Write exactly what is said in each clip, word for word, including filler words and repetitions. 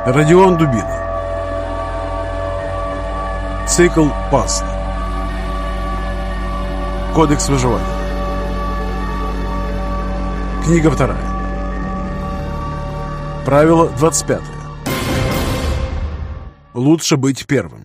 Родион Дубина. Цикл «Пазл». Кодекс выживания. Книга вторая. Правило двадцать пятое. Лучше быть первым.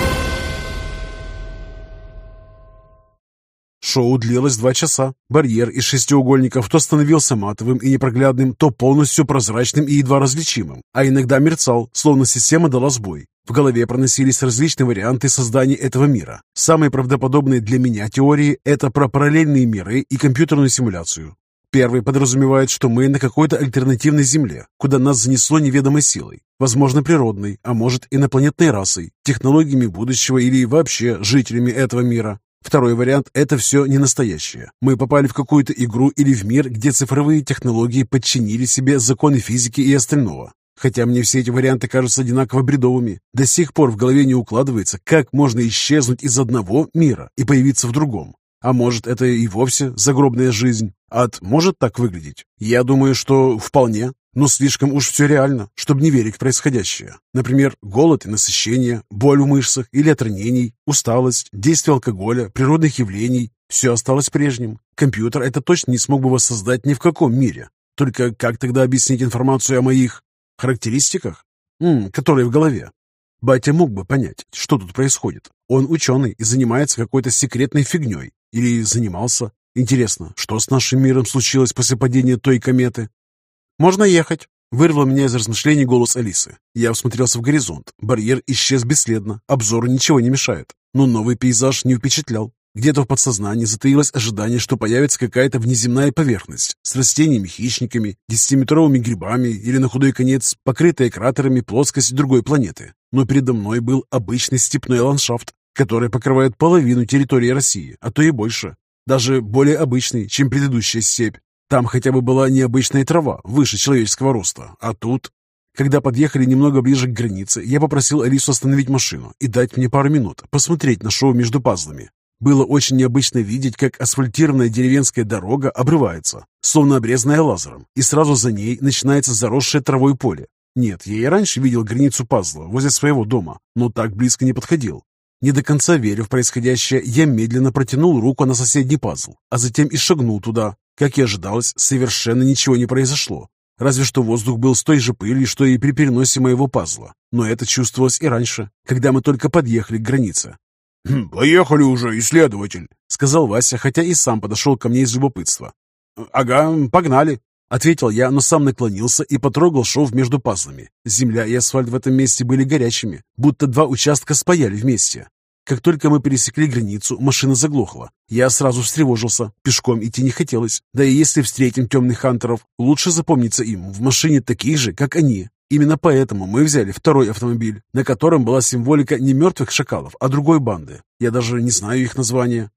Шоу длилось два часа. Барьер из шестиугольников то становился матовым и непроглядным, то полностью прозрачным и едва различимым, а иногда мерцал, словно система дала сбой. В голове проносились различные варианты создания этого мира. Самые правдоподобные для меня теории – это про параллельные миры и компьютерную симуляцию. Первый подразумевает, что мы на какой-то альтернативной Земле, куда нас занесло неведомой силой, возможно, природной, а может, инопланетной расой, технологиями будущего или вообще жителями этого мира. Второй вариант – это все не настоящее. Мы попали в какую-то игру или в мир, где цифровые технологии подчинили себе законы физики и остального. Хотя мне все эти варианты кажутся одинаково бредовыми. До сих пор в голове не укладывается, как можно исчезнуть из одного мира и появиться в другом. А может, это и вовсе загробная жизнь? Ад может так выглядеть? Я думаю, что вполне. Но слишком уж все реально, чтобы не верить в происходящее. Например, голод и насыщение, боль в мышцах или от ранений, усталость, действие алкоголя, природных явлений. Все осталось прежним. Компьютер это точно не смог бы воссоздать ни в каком мире. Только как тогда объяснить информацию о моих характеристиках, М, которые в голове? Батя мог бы понять, что тут происходит. Он ученый и занимается какой-то секретной фигней. Или занимался. Интересно, что с нашим миром случилось после падения той кометы? «Можно ехать», — вырвал меня из размышлений голос Алисы. Я всмотрелся в горизонт. Барьер исчез бесследно, обзору ничего не мешает. Но новый пейзаж не впечатлял. Где-то в подсознании затаилось ожидание, что появится какая-то внеземная поверхность с растениями-хищниками, десятиметровыми грибами или, на худой конец, покрытая кратерами плоскость другой планеты. Но передо мной был обычный степной ландшафт, который покрывает половину территории России, а то и больше. Даже более обычный, чем предыдущая степь. Там хотя бы была необычная трава, выше человеческого роста. А тут... Когда подъехали немного ближе к границе, я попросил Алису остановить машину и дать мне пару минут посмотреть на шоу между пазлами. Было очень необычно видеть, как асфальтированная деревенская дорога обрывается, словно обрезанная лазером, и сразу за ней начинается заросшее травой поле. Нет, я и раньше видел границу пазла возле своего дома, но так близко не подходил. Не до конца веря в происходящее, я медленно протянул руку на соседний пазл, а затем и шагнул туда. Как и ожидалось, совершенно ничего не произошло. Разве что воздух был с той же пылью, что и при переносе моего пазла. Но это чувствовалось и раньше, когда мы только подъехали к границе. «Хм, «Поехали уже, исследователь», — сказал Вася, хотя и сам подошел ко мне из любопытства. «Ага, погнали», — ответил я, но сам наклонился и потрогал шов между пазлами. Земля и асфальт в этом месте были горячими, будто два участка спаяли вместе. Как только мы пересекли границу, машина заглохла. Я сразу встревожился. Пешком идти не хотелось. Да и если встретим темных хантеров, лучше запомниться им в машине таких же, как они. Именно поэтому мы взяли второй автомобиль, на котором была символика не мертвых шакалов, а другой банды. Я даже не знаю их названия.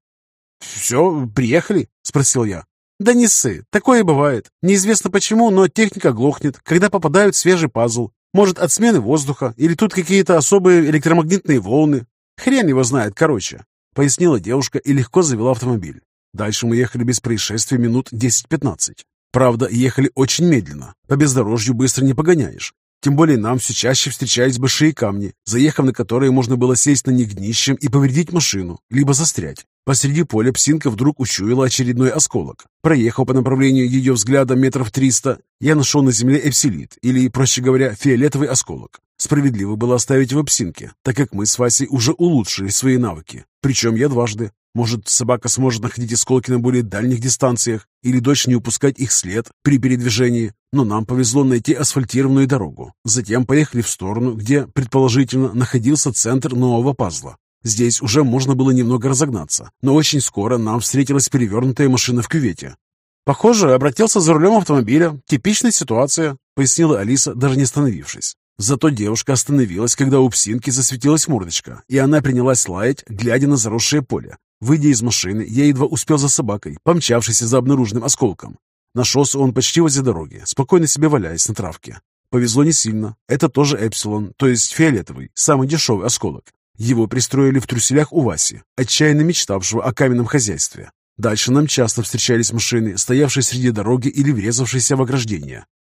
«Все, приехали?» – спросил я. «Да не ссы, такое бывает. Неизвестно почему, но техника глохнет, когда попадают в свежий пазл. Может, от смены воздуха, или тут какие-то особые электромагнитные волны. Хрен его знает, короче», — пояснила девушка и легко завела автомобиль. Дальше мы ехали без происшествий минут десять-пятнадцать. Правда, ехали очень медленно. По бездорожью быстро не погоняешь. Тем более нам все чаще встречались большие камни, заехав на которые можно было сесть на них днищем и повредить машину, либо застрять. Посреди поля псинка вдруг учуяла очередной осколок. Проехав по направлению ее взгляда метров триста, я нашел на земле эпсилит, или, проще говоря, фиолетовый осколок. Справедливо было оставить его псинке, так как мы с Васей уже улучшили свои навыки. Причем я дважды. Может, собака сможет находить осколки на более дальних дистанциях, или дольше не упускать их след при передвижении. Но нам повезло найти асфальтированную дорогу. Затем поехали в сторону, где, предположительно, находился центр нового пазла. Здесь уже можно было немного разогнаться, но очень скоро нам встретилась перевернутая машина в кювете. «Похоже, обратился за рулем автомобиля. Типичная ситуация», — пояснила Алиса, даже не остановившись. Зато девушка остановилась, когда у псинки засветилась мордочка, и она принялась лаять, глядя на заросшее поле. Выйдя из машины, я едва успел за собакой, помчавшейся за обнаруженным осколком. Нашелся он почти возле дороги, спокойно себе валяясь на травке. Повезло не сильно. Это тоже эпсилон, то есть фиолетовый, самый дешевый осколок. Его пристроили в труселях у Васи, отчаянно мечтавшего о каменном хозяйстве. Дальше нам часто встречались машины, стоявшие среди дороги или врезавшиеся в ограждение.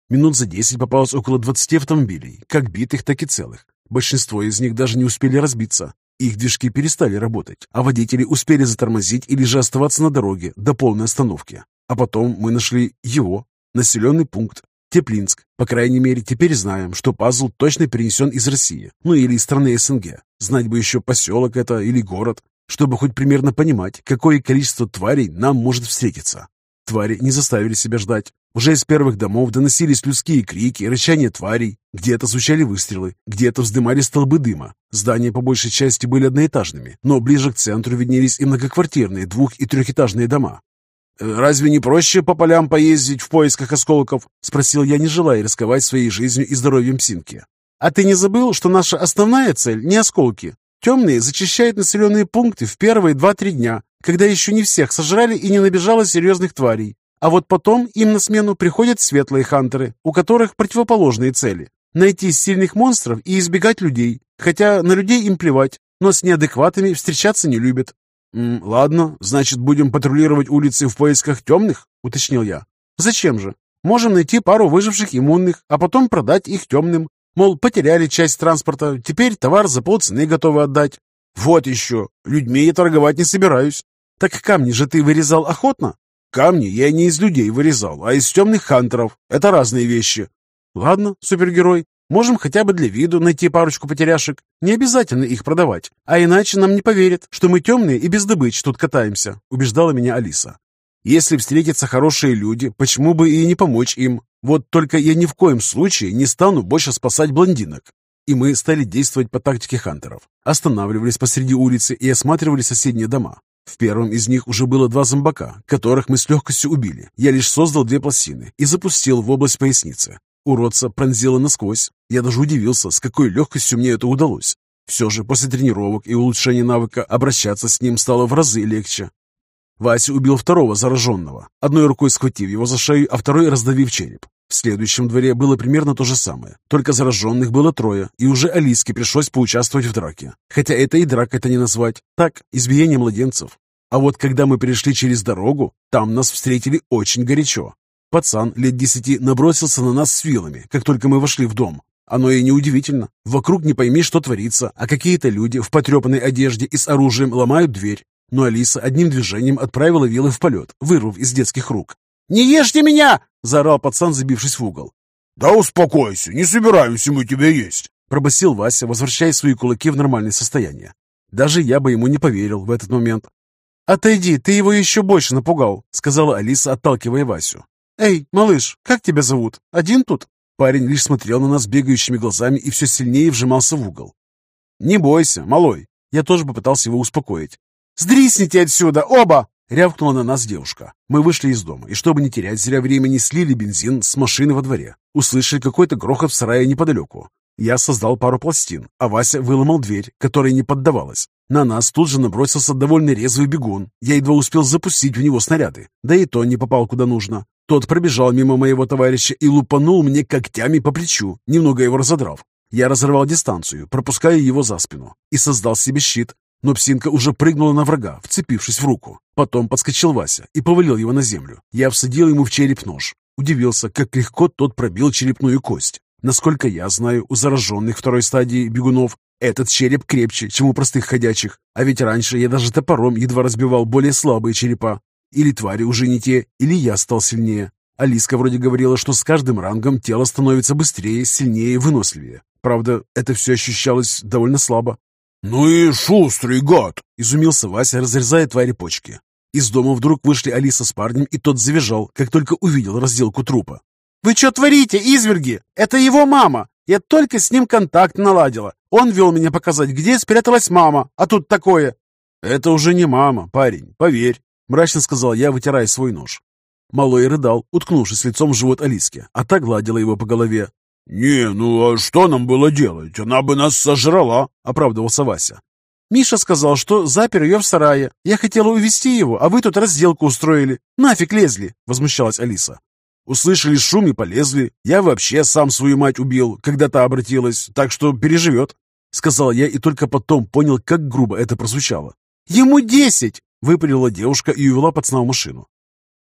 Минут за десять попалось около двадцати автомобилей, как битых, так и целых. Большинство из них даже не успели разбиться. Их движки перестали работать, а водители успели затормозить или же оставаться на дороге до полной остановки. А потом мы нашли его, населенный пункт, Теплинск. По крайней мере, теперь знаем, что пазл точно перенесен из России, ну или из страны СНГ. Знать бы еще поселок это или город, чтобы хоть примерно понимать, какое количество тварей нам может встретиться. Твари не заставили себя ждать. Уже из первых домов доносились людские крики, рычание тварей. Где-то звучали выстрелы, где-то вздымали столбы дыма. Здания по большей части были одноэтажными, но ближе к центру виднелись и многоквартирные двух- и трехэтажные дома. «Разве не проще по полям поездить в поисках осколков?» — спросил я, не желая рисковать своей жизнью и здоровьем псинки. «А ты не забыл, что наша основная цель — не осколки? Темные зачищают населенные пункты в первые два-три дня, когда еще не всех сожрали и не набежало серьезных тварей. А вот потом им на смену приходят светлые хантеры, у которых противоположные цели. Найти сильных монстров и избегать людей. Хотя на людей им плевать, но с неадекватами встречаться не любят». М, «Ладно, значит, будем патрулировать улицы в поисках темных?» — уточнил я. «Зачем же? Можем найти пару выживших иммунных, а потом продать их темным. Мол, потеряли часть транспорта, теперь товар за полцены готовы отдать». «Вот еще! Людьми я торговать не собираюсь». «Так камни же ты вырезал охотно?» «Камни я не из людей вырезал, а из темных хантеров. Это разные вещи». «Ладно, супергерой, можем хотя бы для виду найти парочку потеряшек. Не обязательно их продавать, а иначе нам не поверят, что мы темные и без добычи тут катаемся», — убеждала меня Алиса. «Если встретятся хорошие люди, почему бы и не помочь им? Вот только я ни в коем случае не стану больше спасать блондинок». И мы стали действовать по тактике хантеров. Останавливались посреди улицы и осматривали соседние дома. В первом из них уже было два зомбака, которых мы с легкостью убили. Я лишь создал две пластины и запустил в область поясницы. Уродца пронзило насквозь. Я даже удивился, с какой легкостью мне это удалось. Все же после тренировок и улучшения навыка обращаться с ним стало в разы легче. Вася убил второго зараженного, одной рукой схватив его за шею, а второй раздавив череп. В следующем дворе было примерно то же самое, только зараженных было трое, и уже Алиске пришлось поучаствовать в драке. Хотя это и драк это не назвать. Так, избиение младенцев. А вот когда мы перешли через дорогу, там нас встретили очень горячо. Пацан лет десяти набросился на нас с вилами, как только мы вошли в дом. Оно и неудивительно. Вокруг не пойми, что творится, а какие-то люди в потрепанной одежде и с оружием ломают дверь. Но Алиса одним движением отправила вилы в полет, вырвав из детских рук. «Не ешьте меня!» — заорал пацан, забившись в угол. «Да успокойся, не собираемся мы тебя есть!» — пробасил Вася, возвращая свои кулаки в нормальное состояние. Даже я бы ему не поверил в этот момент. «Отойди, ты его еще больше напугал», — сказала Алиса, отталкивая Васю. «Эй, малыш, как тебя зовут? Один тут?» Парень лишь смотрел на нас бегающими глазами и все сильнее вжимался в угол. «Не бойся, малой!» Я тоже попытался его успокоить. «Сдрисните отсюда, оба!» — рявкнула на нас девушка. Мы вышли из дома, и чтобы не терять зря времени, слили бензин с машины во дворе. Услышали какой-то грохот в сарае неподалеку. Я создал пару пластин, а Вася выломал дверь, которая не поддавалась. На нас тут же набросился довольно резвый бегун. Я едва успел запустить в него снаряды, да и то не попал куда нужно. Тот пробежал мимо моего товарища и лупанул мне когтями по плечу, немного его разодрав. Я разорвал дистанцию, пропуская его за спину, и создал себе щит. Но псинка уже прыгнула на врага, вцепившись в руку. Потом подскочил Вася и повалил его на землю. Я всадил ему в череп нож. Удивился, как легко тот пробил черепную кость. Насколько я знаю, у зараженных второй стадии бегунов этот череп крепче, чем у простых ходячих. А ведь раньше я даже топором едва разбивал более слабые черепа. Или твари уже не те, или я стал сильнее. Алиска вроде говорила, что с каждым рангом тело становится быстрее, сильнее и выносливее. Правда, это все ощущалось довольно слабо. «Ну и шустрый гад!» — изумился Вася, разрезая твари почки. Из дома вдруг вышли Алиса с парнем, и тот завизжал, как только увидел разделку трупа. «Вы что творите, изверги? Это его мама! Я только с ним контакт наладила. Он вел меня показать, где спряталась мама, а тут такое!» «Это уже не мама, парень, поверь», — мрачно сказал я, вытирая свой нож. Малой рыдал, уткнувшись лицом в живот Алиске, а та гладила его по голове. «Не, ну а что нам было делать? Она бы нас сожрала», — оправдывался Вася. «Миша сказал, что запер ее в сарае. Я хотела увезти его, а вы тут разделку устроили. Нафиг лезли!» — возмущалась Алиса. «Услышали шум и полезли. Я вообще сам свою мать убил, когда та обратилась, так что переживет», — сказал я и только потом понял, как грубо это прозвучало. «Ему десять!» — выпалила девушка и увела пацана в машину.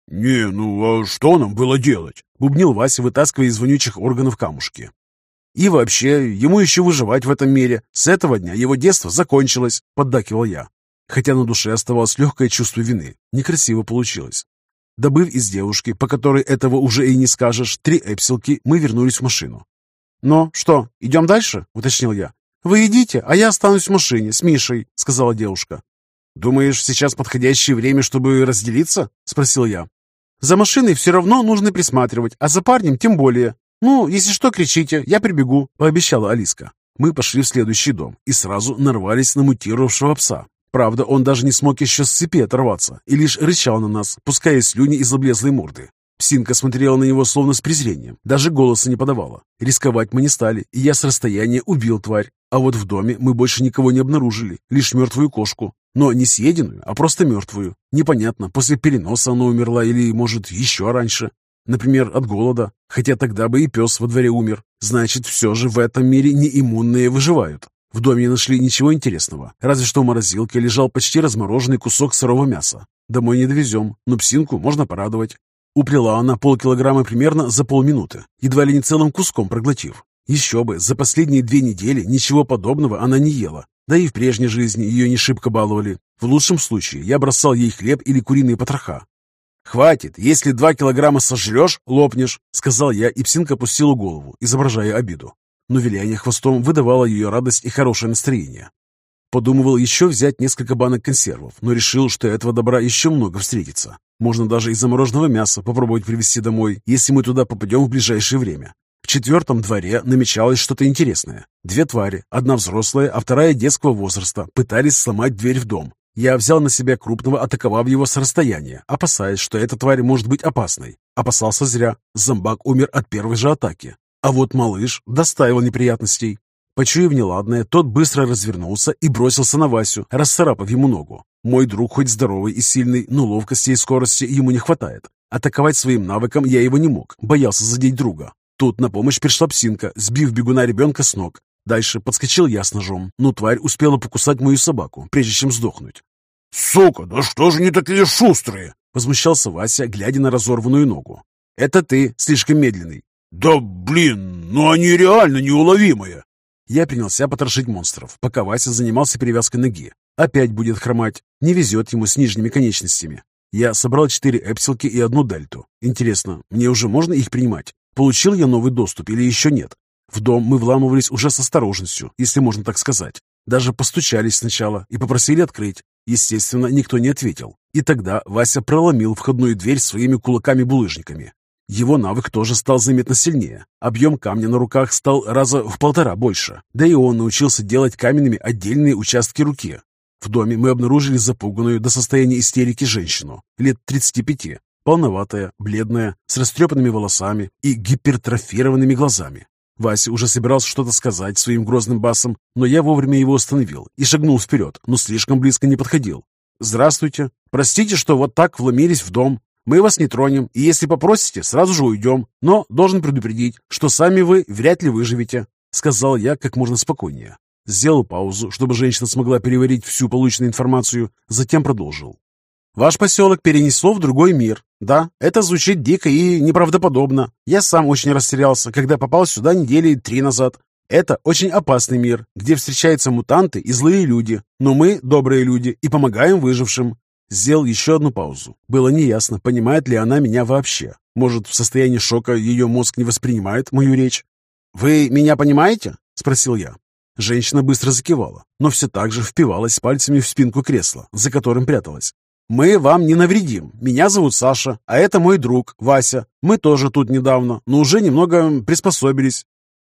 «Не, ну а что нам было делать?» — бубнил Вася, вытаскивая из вонючих органов камушки. «И вообще, ему еще выживать в этом мире. С этого дня его детство закончилось», — поддакивал я. Хотя на душе оставалось легкое чувство вины. Некрасиво получилось. Добыв из девушки, по которой этого уже и не скажешь, три эпсилки, мы вернулись в машину. «Ну что, идем дальше?» — уточнил я. «Вы идите, а я останусь в машине с Мишей», — сказала девушка. «Думаешь, сейчас подходящее время, чтобы разделиться?» — спросил я. «За машиной все равно нужно присматривать, а за парнем тем более. Ну, если что, кричите, я прибегу», — пообещала Алиска. Мы пошли в следующий дом и сразу нарвались на мутировавшего пса. Правда, он даже не смог еще с цепи оторваться и лишь рычал на нас, пуская слюни из облезлой морды. Псинка смотрела на него словно с презрением, даже голоса не подавала. Рисковать мы не стали, и я с расстояния убил тварь. А вот в доме мы больше никого не обнаружили, лишь мертвую кошку. Но не съеденную, а просто мертвую. Непонятно, после переноса она умерла или, может, еще раньше. Например, от голода. Хотя тогда бы и пес во дворе умер. Значит, все же в этом мире неиммунные выживают. В доме не нашли ничего интересного, разве что в морозилке лежал почти размороженный кусок сырого мяса. Домой не довезем, но псинку можно порадовать. Уплела она полкилограмма примерно за полминуты, едва ли не целым куском проглотив. Еще бы, за последние две недели ничего подобного она не ела. Да и в прежней жизни ее не шибко баловали. В лучшем случае я бросал ей хлеб или куриные потроха. «Хватит, если два килограмма сожрешь, лопнешь», — сказал я, и псинка опустила голову, изображая обиду. Но виляние хвостом выдавало ее радость и хорошее настроение. Подумывал еще взять несколько банок консервов, но решил, что этого добра еще много встретится. Можно даже из замороженного мяса попробовать привезти домой, если мы туда попадем в ближайшее время. В четвертом дворе намечалось что-то интересное. Две твари, одна взрослая, а вторая детского возраста, пытались сломать дверь в дом. Я взял на себя крупного, атаковав его с расстояния, опасаясь, что эта тварь может быть опасной. Опасался зря. Зомбак умер от первой же атаки. А вот малыш доставил неприятностей. Почуяв неладное, тот быстро развернулся и бросился на Васю, расцарапав ему ногу. Мой друг хоть здоровый и сильный, но ловкости и скорости ему не хватает. Атаковать своим навыком я его не мог, боялся задеть друга. Тут на помощь пришла псинка, сбив бегуна ребенка с ног. Дальше подскочил я с ножом, но тварь успела покусать мою собаку, прежде чем сдохнуть. «Сука, да что же они такие шустрые?» — возмущался Вася, глядя на разорванную ногу. «Это ты слишком медленный». «Да блин, ну они реально неуловимые!» Я принялся потрошить монстров, пока Вася занимался перевязкой ноги. Опять будет хромать. Не везет ему с нижними конечностями. Я собрал четыре эпсилки и одну дельту. Интересно, мне уже можно их принимать? Получил я новый доступ или еще нет? В дом мы вламывались уже с осторожностью, если можно так сказать. Даже постучались сначала и попросили открыть. Естественно, никто не ответил. И тогда Вася проломил входную дверь своими кулаками-булыжниками. Его навык тоже стал заметно сильнее. Объем камня на руках стал раза в полтора больше. Да и он научился делать каменными отдельные участки руки. В доме мы обнаружили запуганную до состояния истерики женщину, лет тридцати пяти, полноватая, бледная, с растрепанными волосами и гипертрофированными глазами. Вася уже собирался что-то сказать своим грозным басом, но я вовремя его остановил и шагнул вперед, но слишком близко не подходил. «Здравствуйте. Простите, что вот так вломились в дом. Мы вас не тронем, и если попросите, сразу же уйдем. Но должен предупредить, что сами вы вряд ли выживете», — сказал я как можно спокойнее. Сделал паузу, чтобы женщина смогла переварить всю полученную информацию, затем продолжил. «Ваш поселок перенесло в другой мир. Да, это звучит дико и неправдоподобно. Я сам очень растерялся, когда попал сюда недели три назад. Это очень опасный мир, где встречаются мутанты и злые люди, но мы добрые люди и помогаем выжившим». Сделал еще одну паузу. Было неясно, понимает ли она меня вообще. Может, в состоянии шока ее мозг не воспринимает мою речь. «Вы меня понимаете?» — спросил я. Женщина быстро закивала, но все так же впивалась пальцами в спинку кресла, за которым пряталась. «Мы вам не навредим. Меня зовут Саша, а это мой друг, Вася. Мы тоже тут недавно, но уже немного приспособились».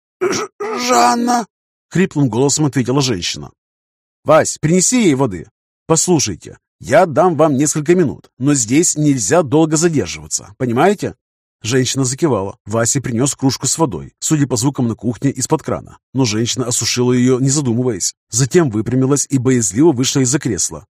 Ж «Жанна!» — хриплым голосом ответила женщина. «Вась, принеси ей воды. Послушайте, я дам вам несколько минут, но здесь нельзя долго задерживаться, понимаете?» Женщина закивала. Вася принес кружку с водой, судя по звукам на кухне, из-под крана. Но женщина осушила ее, не задумываясь. Затем выпрямилась и боязливо вышла из-за кресла.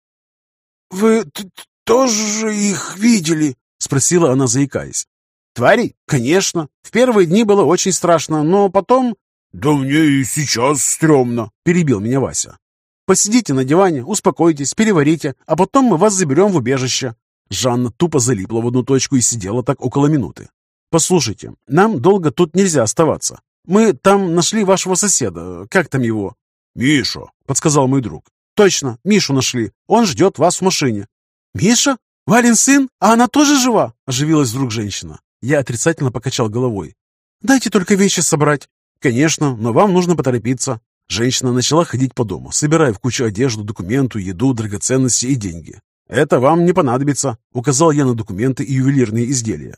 «Вы тоже их видели?» — спросила она, заикаясь. «Тварей? Конечно. В первые дни было очень страшно, но потом...» «Да мне и сейчас стрёмно», — перебил меня Вася. «Посидите на диване, успокойтесь, переварите, а потом мы вас заберем в убежище». Жанна тупо залипла в одну точку и сидела так около минуты. «Послушайте, нам долго тут нельзя оставаться. Мы там нашли вашего соседа. Как там его?» «Миша», — подсказал мой друг. «Точно, Мишу нашли. Он ждет вас в машине». «Миша? Валин сын? А она тоже жива?» — оживилась вдруг женщина. Я отрицательно покачал головой. «Дайте только вещи собрать». «Конечно, но вам нужно поторопиться». Женщина начала ходить по дому, собирая в кучу одежду, документы, еду, драгоценности и деньги. «Это вам не понадобится», — указал я на документы и ювелирные изделия.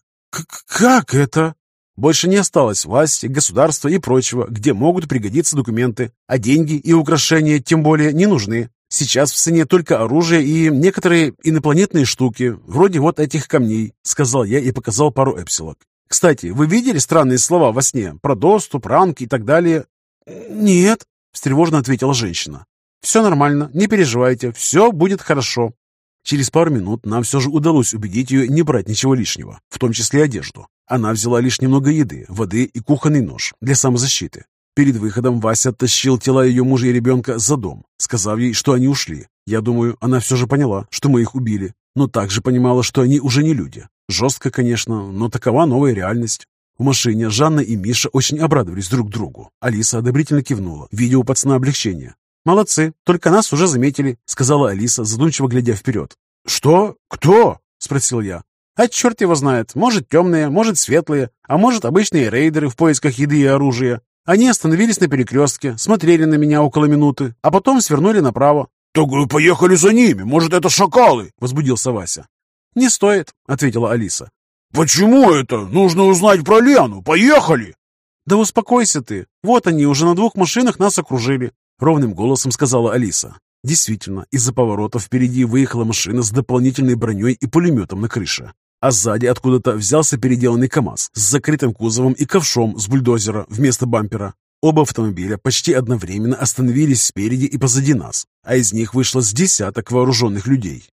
«Как это?» «Больше не осталось власти, государства и прочего, где могут пригодиться документы, а деньги и украшения тем более не нужны. Сейчас в цене только оружие и некоторые инопланетные штуки, вроде вот этих камней», — сказал я и показал пару эпсилок. «Кстати, вы видели странные слова во сне про доступ, ранг и так далее?» «Нет», — встревоженно ответила женщина. «Все нормально, не переживайте, все будет хорошо». Через пару минут нам все же удалось убедить ее не брать ничего лишнего, в том числе одежду. Она взяла лишь немного еды, воды и кухонный нож для самозащиты. Перед выходом Вася оттащил тела ее мужа и ребенка за дом, сказав ей, что они ушли. Я думаю, она все же поняла, что мы их убили, но также понимала, что они уже не люди. Жестко, конечно, но такова новая реальность. В машине Жанна и Миша очень обрадовались друг другу. Алиса одобрительно кивнула, видя у пацана облегчение. «Молодцы, только нас уже заметили», — сказала Алиса, задумчиво глядя вперед. «Что? Кто?» — спросил я. «А черт его знает. Может, темные, может, светлые, а может, обычные рейдеры в поисках еды и оружия. Они остановились на перекрестке, смотрели на меня около минуты, а потом свернули направо». «Так поехали за ними, может, это шакалы?» — возбудился Вася. «Не стоит», — ответила Алиса. «Почему это? Нужно узнать про Лену. Поехали!» «Да успокойся ты. Вот они уже на двух машинах нас окружили», — ровным голосом сказала Алиса. Действительно, из-за поворота впереди выехала машина с дополнительной броней и пулеметом на крыше. А сзади откуда-то взялся переделанный КАМАЗ с закрытым кузовом и ковшом с бульдозера вместо бампера. Оба автомобиля почти одновременно остановились спереди и позади нас, а из них вышло с десяток вооруженных людей.